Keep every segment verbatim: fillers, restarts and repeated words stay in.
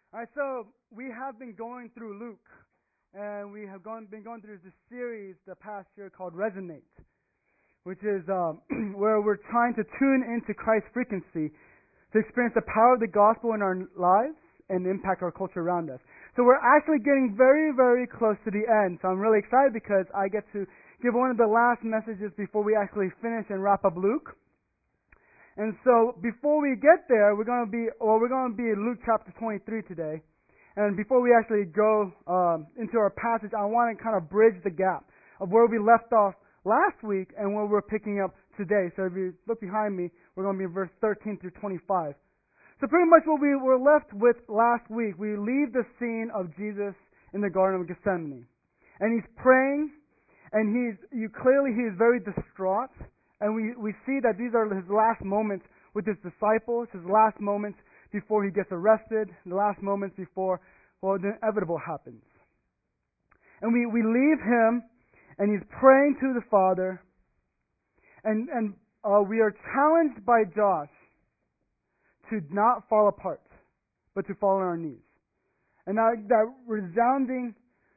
All right, so we have been going through Luke, and we have gone, been going through this series the past year called Resonate, which is um, where we're trying to tune into Christ's frequency to experience the power of the gospel in our lives and impact our culture around us. So we're actually getting very, very close to the end. So I'm really excited because I get to give one of the last messages before we actually finish and wrap up Luke. And so before we get there, we're going to be, well, we're going to be in Luke chapter twenty-three today. And before we actually go um, into our passage, I want to kind of bridge the gap of where we left off last week and where we're picking up today. So if you look behind me, we're going to be in verse thirteen through twenty-five. So pretty much what we were left with last week, we leave the scene of Jesus in the Garden of Gethsemane. And he's praying, and he's, you clearly he is very distraught. And we, we see that these are his last moments with his disciples, his last moments before he gets arrested, the last moments before, well, the inevitable happens. And we, we leave him, and he's praying to the Father, and, and uh, we are challenged by Josh to not fall apart, but to fall on our knees. And that, that resounding,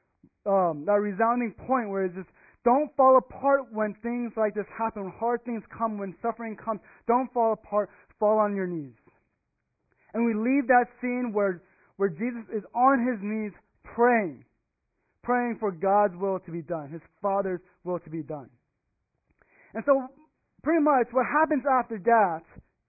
um, that resounding point where it's just, don't fall apart when things like this happen, when hard things come, when suffering comes. Don't fall apart, fall on your knees. And we leave that scene where, where Jesus is on his knees praying, praying for God's will to be done, his Father's will to be done. And so, pretty much what happens after that,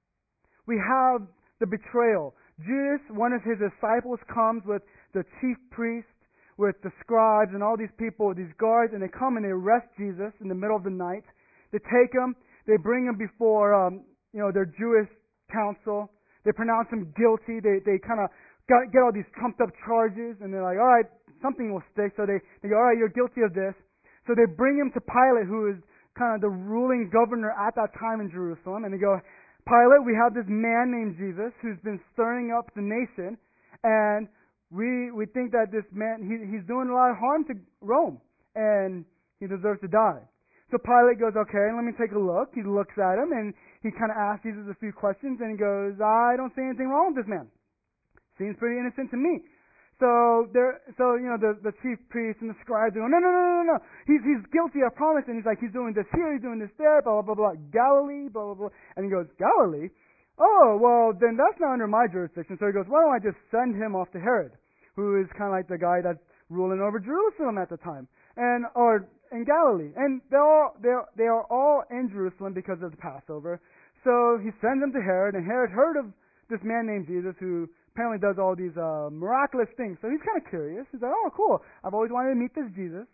we have the betrayal. Judas, one of his disciples, comes with the chief priest, with the scribes and all these people, these guards, and they come and they arrest Jesus in the middle of the night. They take him, they bring him before, um, you know, their Jewish council. They pronounce him guilty. They they kind of get all these trumped up charges, and they're like, all right, something will stick. So they, they go, all right, you're guilty of this. So they bring him to Pilate, who is kind of the ruling governor at that time in Jerusalem, and they go, Pilate, we have this man named Jesus who's been stirring up the nation, and We we think that this man, he, he's doing a lot of harm to Rome, and he deserves to die. So Pilate goes, okay, let me take a look. He looks at him, and he kind of asks Jesus a few questions, and he goes, I don't see anything wrong with this man. Seems pretty innocent to me. So there, so you know, the, the chief priests and the scribes go, no, no, no, no, no, no. He's he's guilty, I promise. And he's like, he's doing this here, he's doing this there, blah blah blah blah. Galilee, blah blah blah. And he goes, Galilee? Oh, well, then that's not under my jurisdiction. So he goes, why don't I just send him off to Herod, who is kind of like the guy that's ruling over Jerusalem at the time, and or in Galilee, and they're all they they are all in Jerusalem because of the Passover. So he sends them to Herod, and Herod heard of this man named Jesus who apparently does all these uh, miraculous things. So he's kind of curious. He's like, oh, cool. I've always wanted to meet this Jesus.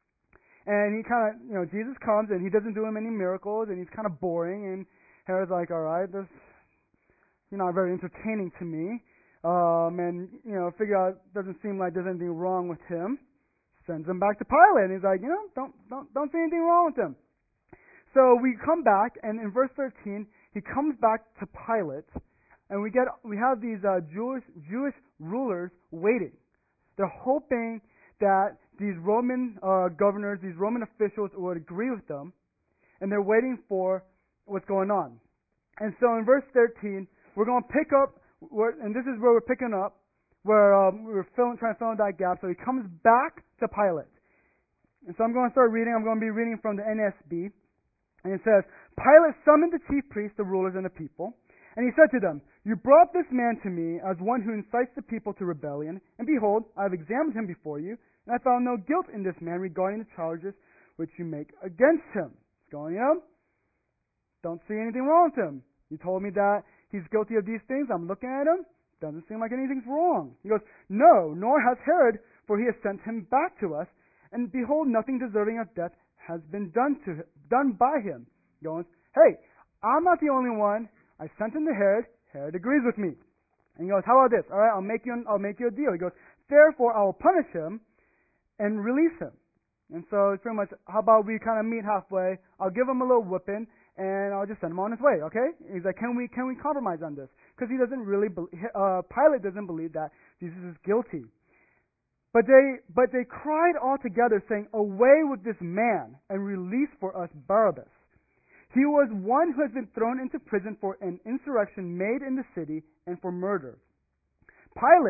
And he kind of, you know, Jesus comes and he doesn't do him any miracles, and he's kind of boring. And Herod's like, all right, this, you're not very entertaining to me. Um, and, you know, figure out, doesn't seem like there's anything wrong with him. Sends him back to Pilate. And he's like, you know, don't, don't, don't see anything wrong with him. So we come back, and in verse thirteen, he comes back to Pilate, and we get, we have these uh, Jewish, Jewish rulers waiting. They're hoping that these Roman uh, governors, these Roman officials would agree with them, and they're waiting for what's going on. And so in verse thirteen, we're going to pick up, we're, and this is where we're picking up, where um, we were filling, trying to fill in that gap. So he comes back to Pilate. And so I'm going to start reading. I'm going to be reading from the N S B. And it says, Pilate summoned the chief priests, the rulers, and the people. And he said to them, you brought this man to me as one who incites the people to rebellion. And behold, I have examined him before you, and I found no guilt in this man regarding the charges which you make against him. He's going, you know, don't see anything wrong with him. You told me that he's guilty of these things. I'm looking at him. Doesn't seem like anything's wrong. He goes, no, nor has Herod, for he has sent him back to us. And behold, nothing deserving of death has been done to done by him. He goes, hey, I'm not the only one. I sent him to Herod. Herod agrees with me. And he goes, how about this? All right, I'll make you an, I'll make you a deal. He goes, therefore I will punish him and release him. And so it's pretty much, how about we kind of meet halfway? I'll give him a little whipping, and I'll just send him on his way. Okay? He's like, can we can we compromise on this? Because he doesn't really, be, uh, Pilate doesn't believe that Jesus is guilty. But they but they cried all together, saying, away with this man, and release for us Barabbas. He was one who has been thrown into prison for an insurrection made in the city and for murder. Pilate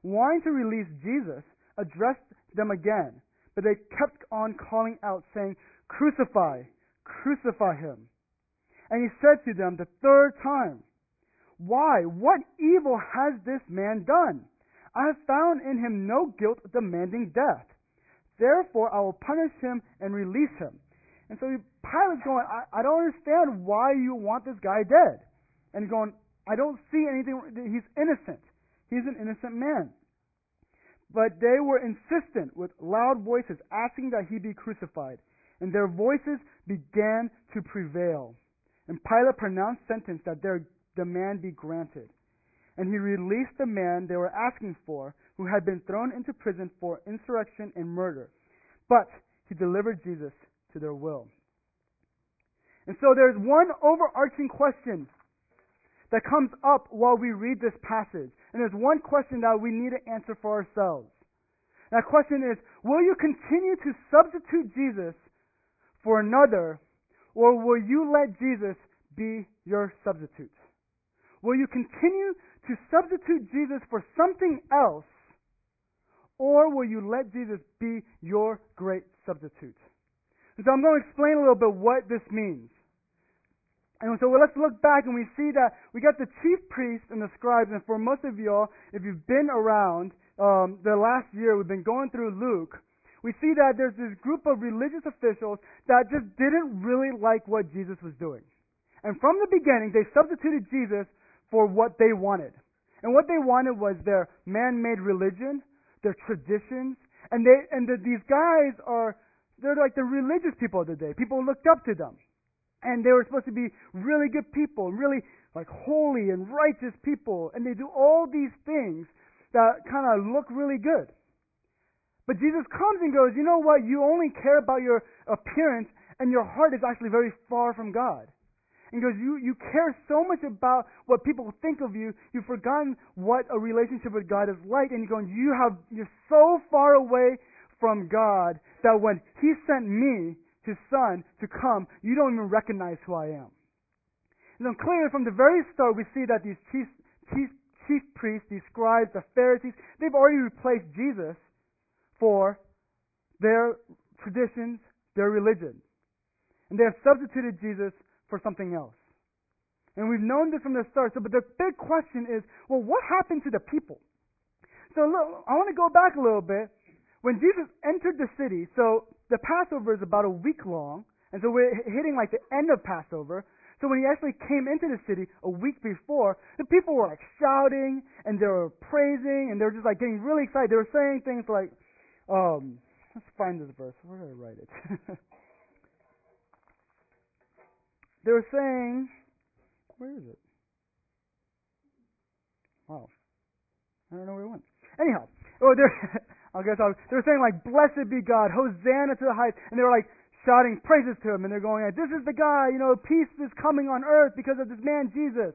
wanting to release Jesus, addressed them again. But they kept on calling out, saying, "Crucify, crucify him." And he said to them the third time, "Why? What evil has this man done? I have found in him no guilt demanding death. Therefore I will punish him and release him." And so Pilate's going, I, I don't understand why you want this guy dead. And he's going, I don't see anything. He's innocent. He's an innocent man. But they were insistent with loud voices, asking that he be crucified. And their voices began to prevail. And Pilate pronounced sentence that their demand be granted. And he released the man they were asking for, who had been thrown into prison for insurrection and murder. But he delivered Jesus to their will. And so there's one overarching question that comes up while we read this passage. And there's one question that we need to answer for ourselves. That question is, will you continue to substitute Jesus for another, or will you let Jesus be your substitute? Will you continue to substitute Jesus for something else, or will you let Jesus be your great substitute? And so I'm going to explain a little bit what this means. And so let's look back and we see that we got the chief priests and the scribes, and for most of y'all, if you've been around um, the last year, we've been going through Luke, we see that there's this group of religious officials that just didn't really like what Jesus was doing. And from the beginning, they substituted Jesus for what they wanted. And what they wanted was their man-made religion, their traditions, and they and the, these guys are, they're like the religious people of the day. People looked up to them. And they were supposed to be really good people, really like holy and righteous people. And they do all these things that kind of look really good. But Jesus comes and goes, you know what? You only care about your appearance, and your heart is actually very far from God. And goes, you, you care so much about what people think of you, you've forgotten what a relationship with God is like. And you're going, you have, you're so far away from God that when He sent me, His Son, to come, you don't even recognize who I am. And then clearly from the very start, we see that these chief, chief, chief priests, these scribes, the Pharisees, they've already replaced Jesus for their traditions, their religion. And they have substituted Jesus for something else. And we've known this from the start. So, but the big question is, well, what happened to the people? So look, I want to go back a little bit. When Jesus entered the city, so the Passover is about a week long, and so we're hitting like the end of Passover. So when He actually came into the city a week before, the people were like shouting, and they were praising, and they were just like getting really excited. They were saying things like, um, let's find this verse. Where did I write it? They were saying, where is it? Wow. I don't know where it went. Anyhow, oh, they're, I guess I was, they were saying like, "Blessed be God, Hosanna to the highest," and they were like shouting praises to Him, and they're going, "This is the guy, you know, peace is coming on earth because of this man Jesus."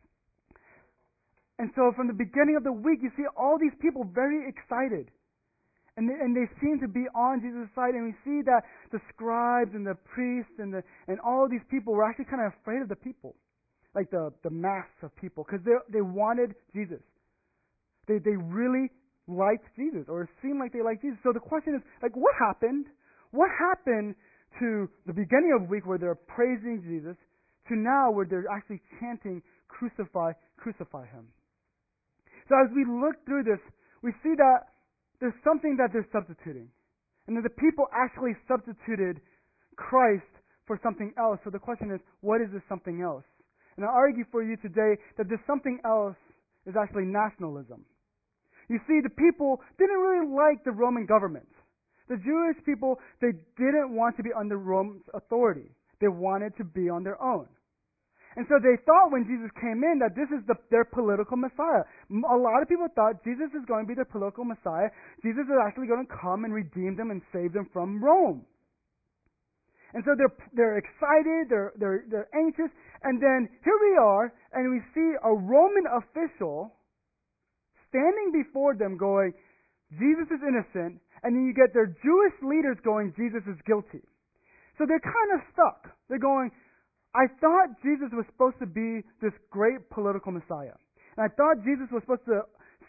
And so from the beginning of the week, you see all these people very excited. And they, and they seem to be on Jesus' side, and we see that the scribes and the priests and the and all these people were actually kind of afraid of the people, like the, the mass of people, because they they wanted Jesus. They they really liked Jesus, or it seemed like they liked Jesus. So the question is, like, what happened? What happened to the beginning of the week where they're praising Jesus to now where they're actually chanting, "Crucify, crucify Him"? So as we look through this, we see that there's something that they're substituting. And that the people actually substituted Christ for something else. So the question is, what is this something else? And I argue for you today that this something else is actually nationalism. You see, the people didn't really like the Roman government. The Jewish people, they didn't want to be under Rome's authority. They wanted to be on their own. And so they thought when Jesus came in that this is the, their political Messiah. A lot of people thought Jesus is going to be their political Messiah. Jesus is actually going to come and redeem them and save them from Rome. And so they're they're excited, they're they're they're anxious, and then here we are, and we see a Roman official standing before them going, "Jesus is innocent," and then you get their Jewish leaders going, "Jesus is guilty." So they're kind of stuck. They're going, I thought Jesus was supposed to be this great political Messiah. And I thought Jesus was supposed to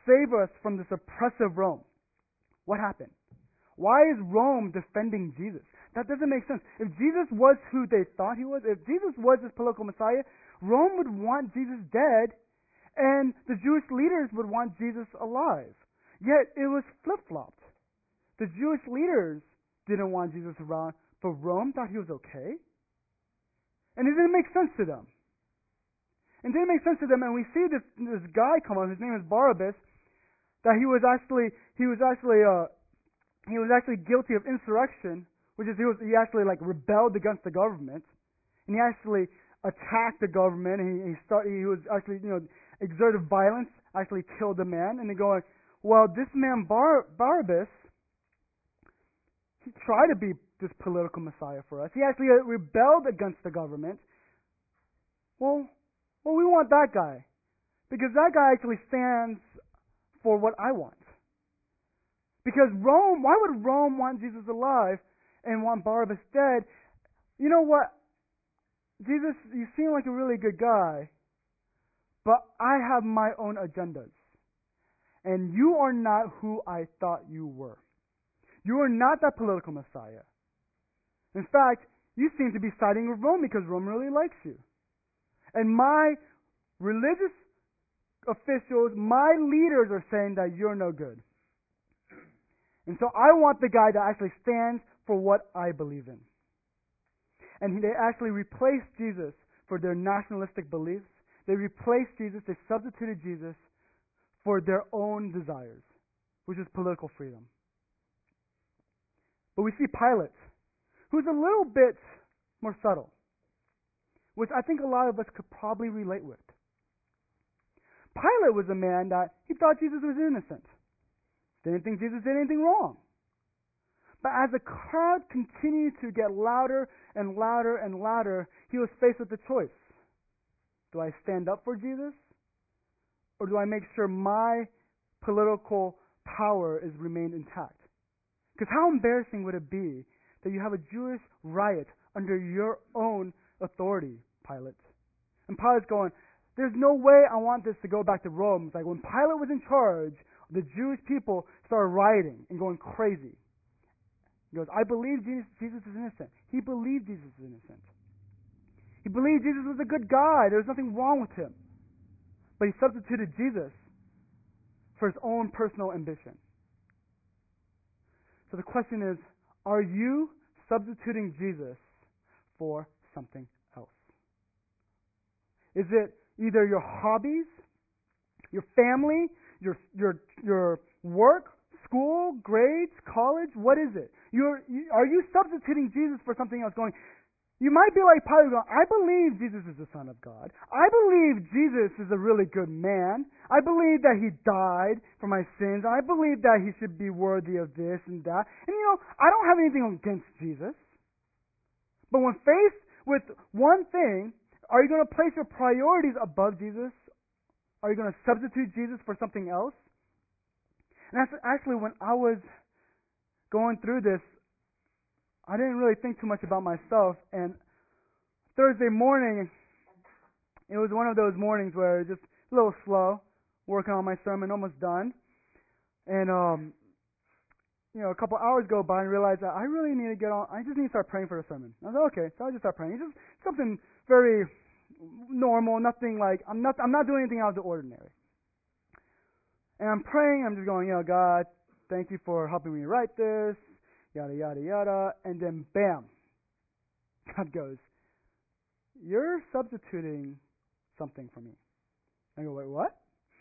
save us from this oppressive Rome. What happened? Why is Rome defending Jesus? That doesn't make sense. If Jesus was who they thought he was, if Jesus was this political Messiah, Rome would want Jesus dead, and the Jewish leaders would want Jesus alive. Yet it was flip-flopped. The Jewish leaders didn't want Jesus around, but Rome thought he was okay. And it didn't make sense to them. It didn't make sense to them, and we see this this guy come on. His name is Barabbas. That he was actually he was actually uh he was actually guilty of insurrection, which is he was he actually like rebelled against the government, and he actually attacked the government. And he he started he was actually you know exerted violence, actually killed a man. And they're going, well, this man Bar- Barabbas, he tried to be this political Messiah for us. He actually rebelled against the government. Well, well, we want that guy because that guy actually stands for what I want. Because Rome, why would Rome want Jesus alive and want Barabbas dead? You know what? Jesus, you seem like a really good guy, but I have my own agendas. And you are not who I thought you were. You are not that political Messiah. In fact, you seem to be siding with Rome because Rome really likes you. And my religious officials, my leaders are saying that you're no good. And so I want the guy that actually stands for what I believe in. And they actually replaced Jesus for their nationalistic beliefs. They replaced Jesus, they substituted Jesus for their own desires, which is political freedom. But we see Pilate, who's a little bit more subtle, which I think a lot of us could probably relate with. Pilate was a man that he thought Jesus was innocent. Didn't think Jesus did anything wrong. But as the crowd continued to get louder and louder and louder, he was faced with the choice. Do I stand up for Jesus? Or do I make sure my political power is remained intact? Because how embarrassing would it be that you have a Jewish riot under your own authority, Pilate? And Pilate's going, there's no way I want this to go back to Rome. It's like when Pilate was in charge, the Jewish people started rioting and going crazy. He goes, I believe Jesus, Jesus is innocent. He believed Jesus is innocent. He believed Jesus was a good guy. There was nothing wrong with him. But he substituted Jesus for his own personal ambition. So the question is, are you substituting Jesus for something else? Is it either your hobbies, your family, your your your work, school, grades, college? What is it? You're, you, are you substituting Jesus for something else? Going, you might be like Pilate going, I believe Jesus is the Son of God. I believe Jesus is a really good man. I believe that he died for my sins. I believe that he should be worthy of this and that. And you know, I don't have anything against Jesus. But when faced with one thing, are you going to place your priorities above Jesus? Are you going to substitute Jesus for something else? And that's actually when I was going through this, I didn't really think too much about myself. And Thursday morning, it was one of those mornings where it was just a little slow, working on my sermon, almost done. And, um, you know, a couple hours go by and realized that I really need to get on, I just need to start praying for the sermon. I was like, okay, so I just start praying. It's just something very normal, nothing like, I'm not, I'm not doing anything out of the ordinary. And I'm praying, I'm just going, you know, God, thank you for helping me write this, yada, yada, yada. And then, bam, God goes, you're substituting something for me. I go, wait, what?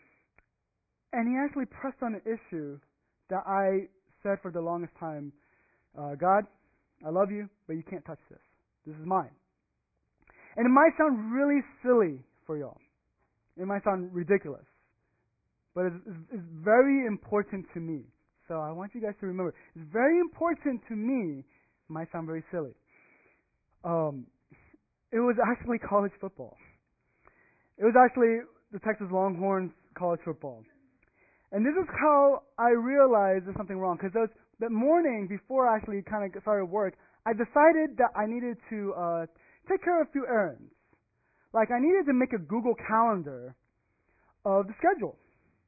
And he actually pressed on an issue that I said for the longest time, uh, God, I love you, but you can't touch this. This is mine. And it might sound really silly for y'all. It might sound ridiculous. But it's, it's, it's very important to me. So I want you guys to remember, it's very important to me. It might sound very silly. Um, it was actually college football. It was actually the Texas Longhorns college football. And this is how I realized there's something wrong. Because that morning, before I actually kind of started work, I decided that I needed to uh, take care of a few errands. Like I needed to make a Google Calendar of the schedule.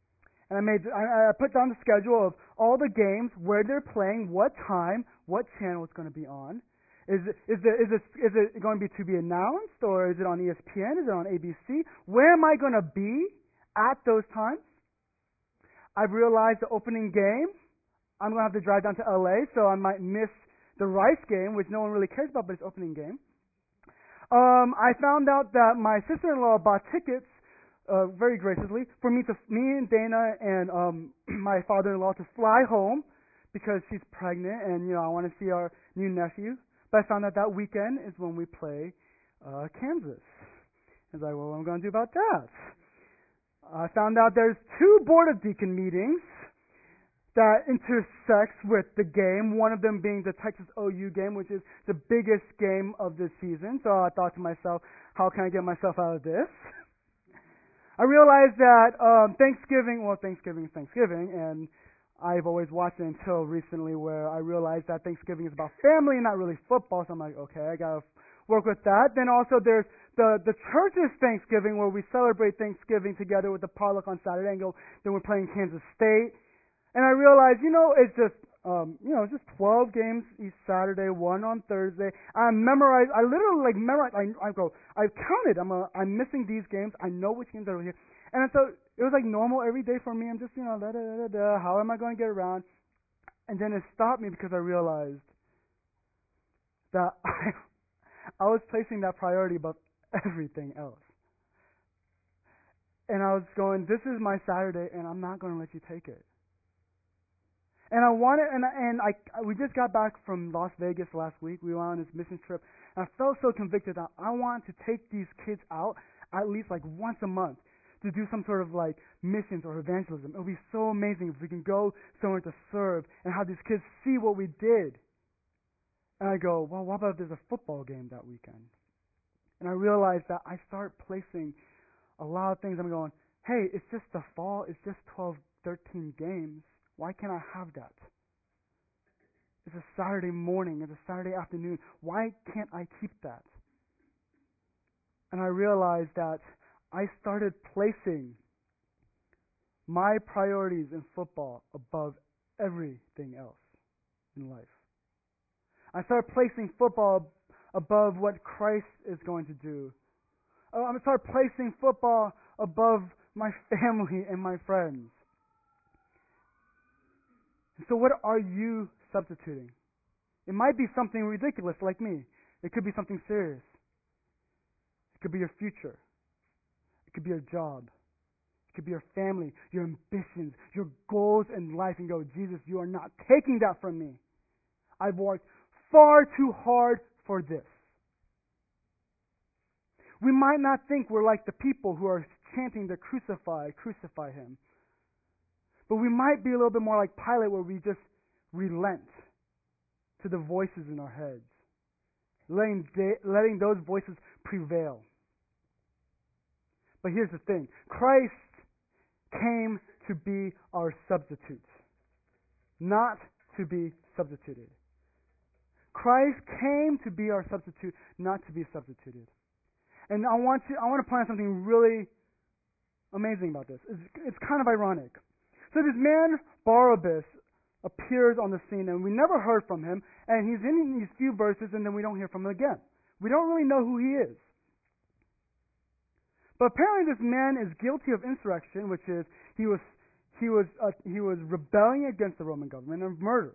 And I made I, I put down the schedule of all the games, where they're playing, what time, what channel it's going to be on. Is it, is it, is it, is it going to be to be announced, or is it on E S P N? Is it on A B C? Where am I going to be at those times? I've realized the opening game, I'm going to have to drive down to L A, so I might miss the Rice game, which no one really cares about, but it's opening game. Um, I found out that my sister-in-law bought tickets uh, very graciously for me to me and Dana and um, my father-in-law to fly home because she's pregnant, and you know I want to see our new nephew. But I found out that weekend is when we play uh, Kansas. I was like, well, what am I going to do about that? I found out there's two Board of Deacon meetings that intersects with the game, one of them being the Texas O U game, which is the biggest game of the season. So I thought to myself, how can I get myself out of this? I realized that um, Thanksgiving, well, Thanksgiving is Thanksgiving, and I've always watched it until recently where I realized that Thanksgiving is about family and not really football. So I'm like, okay, I got to work with that. Then also there's the, the church's Thanksgiving where we celebrate Thanksgiving together with the potluck on Saturday and go, then we're playing Kansas State. And I realized, you know, it's just, um, you know, it's just twelve games each Saturday, one on Thursday. I memorize, I literally like memorize, I, I go, I've counted, I'm a, I'm missing these games, I know which games are over here. And so it was like normal every day for me. I'm just, you know, da da da da, how am I going to get around? And then it stopped me because I realized that I, I was placing that priority above everything else. And I was going, this is my Saturday and I'm not going to let you take it. And I wanted, and and I we just got back from Las Vegas last week. We went on this mission trip, and I felt so convicted that I wanted to take these kids out at least like once a month to do some sort of like missions or evangelism. It would be so amazing if we can go somewhere to serve and have these kids see what we did. And I go, well, what about if there's a football game that weekend? And I realized that I start placing a lot of things. I'm going, hey, it's just the fall. It's just twelve, thirteen games. Why can't I have that? It's a Saturday morning. It's a Saturday afternoon. Why can't I keep that? And I realized that I started placing my priorities in football above everything else in life. I started placing football above what Christ is going to do. I started placing football above my family and my friends. So what are you substituting? It might be something ridiculous like me. It could be something serious. It could be your future. It could be your job. It could be your family, your ambitions, your goals in life, and go, Jesus, you are not taking that from me. I've worked far too hard for this. We might not think we're like the people who are chanting the crucify, crucify him. But we might be a little bit more like Pilate, where we just relent to the voices in our heads, letting, de- letting those voices prevail. But here's the thing. Christ came to be our substitute, not to be substituted. Christ came to be our substitute, not to be substituted. And I want to I want to point out something really amazing about this. It's, it's kind of ironic. So this man, Barabbas, appears on the scene, and we never heard from him, and he's in these few verses, and then we don't hear from him again. We don't really know who he is. But apparently this man is guilty of insurrection, which is he was he was uh, he was rebelling against the Roman government, and murder.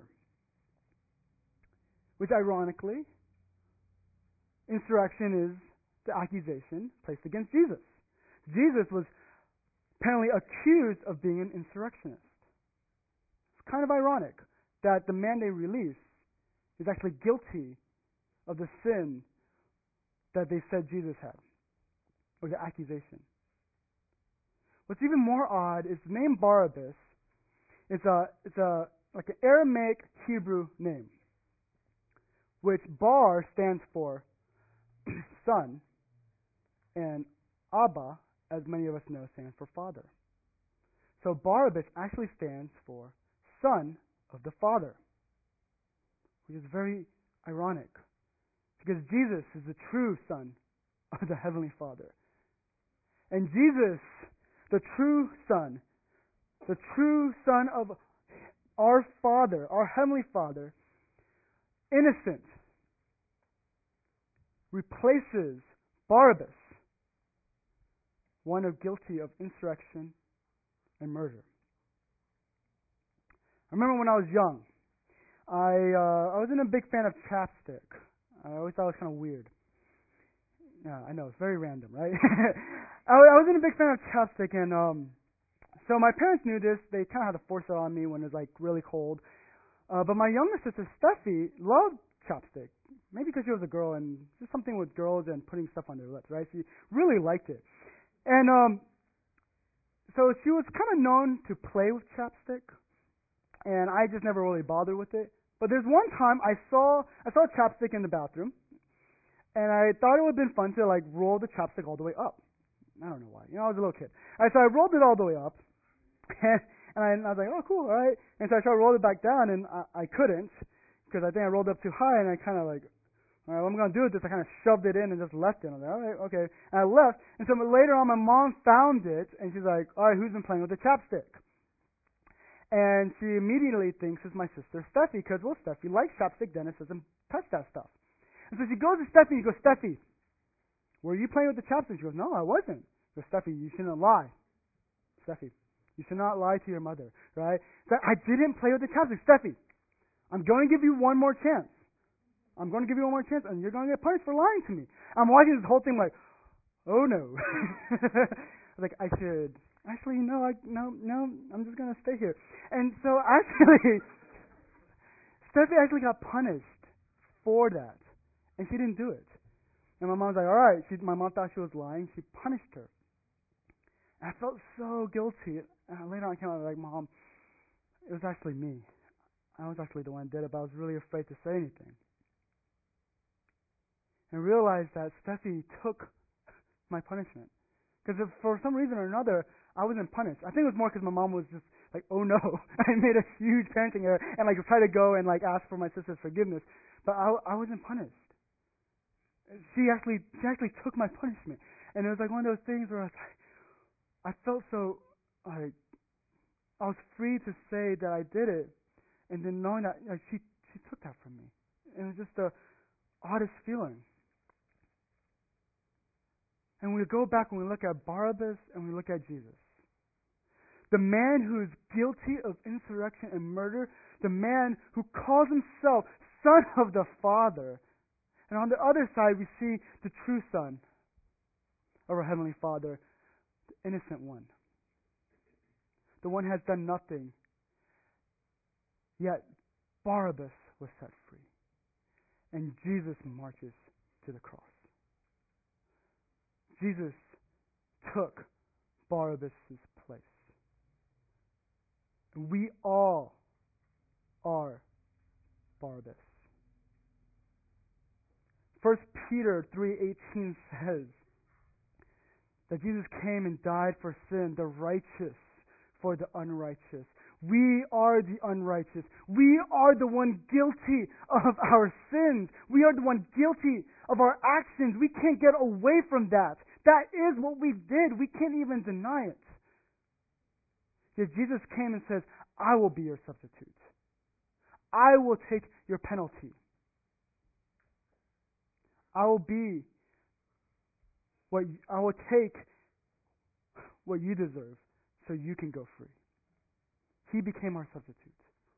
Which ironically, insurrection is the accusation placed against Jesus. Jesus was apparently accused of being an insurrectionist. It's kind of ironic that the man they released is actually guilty of the sin that they said Jesus had, or the accusation. What's even more odd is the name Barabbas. It's a it's a like an Aramaic Hebrew name, which Bar stands for son, and Abba, as many of us know, stands for father. So Barabbas actually stands for son of the Father, which is very ironic, because Jesus is the true son of the Heavenly Father. And Jesus, the true son, the true Son of our Father, our Heavenly Father, innocent, replaces Barabbas, one of guilty of insurrection and murder. I remember when I was young, I uh, I wasn't a big fan of chapstick. I always thought it was kind of weird. Yeah, I know, it's very random, right? I, I wasn't a big fan of chapstick, and um, so my parents knew this. They kind of had to force it on me when it was like really cold. Uh, but my younger sister, Steffi, loved chapstick. Maybe because she was a girl and just something with girls and putting stuff on their lips, right? She really liked it. And um, so she was kind of known to play with chapstick, and I just never really bothered with it. But there's one time I saw I saw chapstick in the bathroom, and I thought it would have been fun to like roll the chapstick all the way up. I don't know why. You know, I was a little kid. All right, so I rolled it all the way up, and, and, I, and I was like, oh, cool, all right. And so I tried to roll it back down, and I, I couldn't because I think I rolled up too high, and I kind of like, all right, what I'm going to do with this, I kind of shoved it in and just left it. I was like, all right, okay. And I left, and so later on my mom found it, and she's like, all right, who's been playing with the chapstick? And she immediately thinks it's my sister Steffi, because, well, Steffi likes chapstick, Dennis doesn't touch that stuff. And so she goes to Steffi, and she goes, Steffi, were you playing with the chapstick? She goes, no, I wasn't. She goes, Steffi, you shouldn't lie. Steffi, you should not lie to your mother, right? So I didn't play with the chapstick. Steffi, I'm going to give you one more chance. I'm going to give you one more chance, and you're going to get punished for lying to me. I'm watching this whole thing like, oh no. I was like, I should. Actually, no, I, no, no, I'm just going to stay here. And so actually, Steffi actually got punished for that, and she didn't do it. And my mom was like, all right. She, my mom thought she was lying. She punished her. And I felt so guilty. And later on, I came out like, Mom, it was actually me. I was actually the one who did it, but I was really afraid to say anything. And realized that Steffi took my punishment. Because for some reason or another, I wasn't punished. I think it was more because my mom was just like, oh no, I made a huge parenting error, and like tried to go and like ask for my sister's forgiveness. But I, I wasn't punished. She actually, she actually took my punishment. And it was like one of those things where I was like, I felt so, like, I was free to say that I did it, and then knowing that like, she, she took that from me. It was just the oddest feeling. And we go back and we look at Barabbas and we look at Jesus. The man who is guilty of insurrection and murder, the man who calls himself Son of the Father. And on the other side, we see the true Son of our Heavenly Father, the innocent one. The one who has done nothing. Yet Barabbas was set free. And Jesus marches to the cross. Jesus took Barabbas' place. We all are Barabbas. First Peter three eighteen says that Jesus came and died for sin, the righteous for the unrighteous. We are the unrighteous. We are the one guilty of our sins. We are the one guilty of our actions. We can't get away from that. That is what we did. We can't even deny it. Yet Jesus came and says, I will be your substitute. I will take your penalty. I will be what you, I will take what you deserve so you can go free. He became our substitute.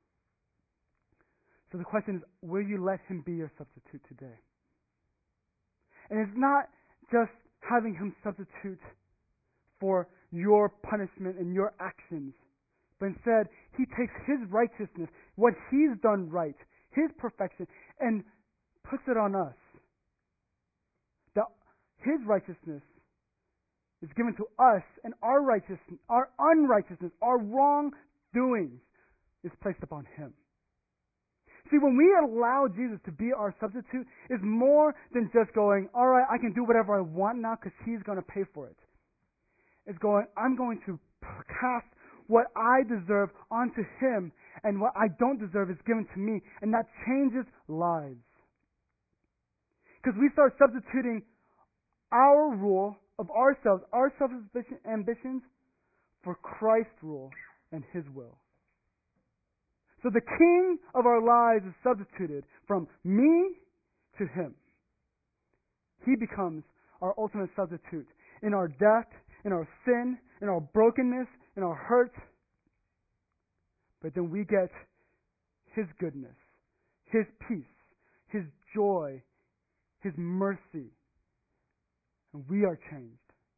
So the question is, will you let him be your substitute today? And it's not just having him substitute for your punishment and your actions, but instead he takes his righteousness, what he's done right, his perfection, and puts it on us. That his righteousness is given to us, and our righteousness, our unrighteousness, our wrongdoings is placed upon him. See, when we allow Jesus to be our substitute, it's more than just going, all right, I can do whatever I want now because he's going to pay for it. It's going, I'm going to cast what I deserve onto him, and what I don't deserve is given to me, and that changes lives. Because we start substituting our rule of ourselves, our selfish ambitions, for Christ's rule and His will. So the King of our lives is substituted from me to Him. He becomes our ultimate substitute in our death, in our sin, in our brokenness, in our hurt. But then we get His goodness, His peace, His joy, His mercy. And we are changed.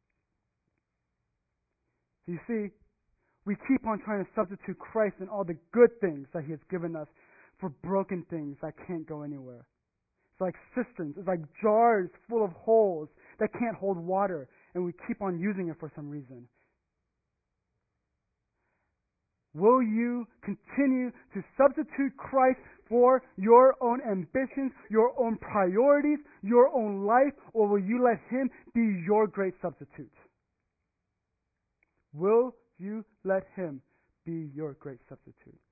You see, we keep on trying to substitute Christ and all the good things that He has given us for broken things that can't go anywhere. It's like cisterns. It's like jars full of holes that can't hold water, and we keep on using it for some reason. Will you continue to substitute Christ for your own ambitions, your own priorities, your own life, or will you let Him be your great substitute? Will you let Him be your great substitute?